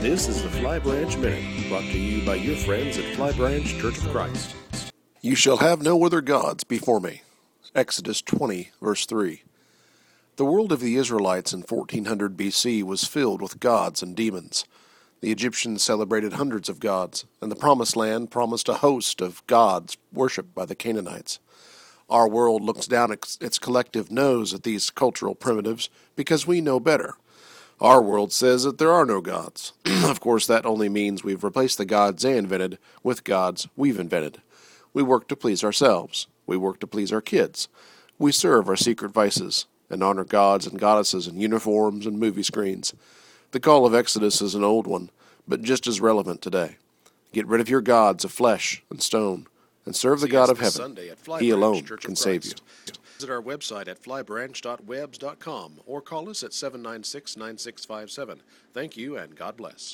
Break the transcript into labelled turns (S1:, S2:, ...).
S1: This is the Fly Branch Minute, brought to you by your friends at Fly Branch Church of Christ. You shall have no other gods before me. Exodus 20, verse 3. The world of the Israelites in 1400 BC was filled with gods and demons. The Egyptians celebrated hundreds of gods, and the Promised Land promised a host of gods worshipped by the Canaanites. Our world looks down its collective nose at these cultural primitives because we know better. Our world says that there are no gods. Of course, that only means we've replaced the gods they invented with gods we've invented. We work to please ourselves. We work to please our kids. We serve our secret vices and honor gods and goddesses in uniforms and movie screens. The call of Exodus is an old one, but just as relevant today. Get rid of your gods of flesh and stone and serve the God of heaven. He alone can save you. Visit our website at flybranch.webs.com or call us at 796-9657. Thank you and God bless.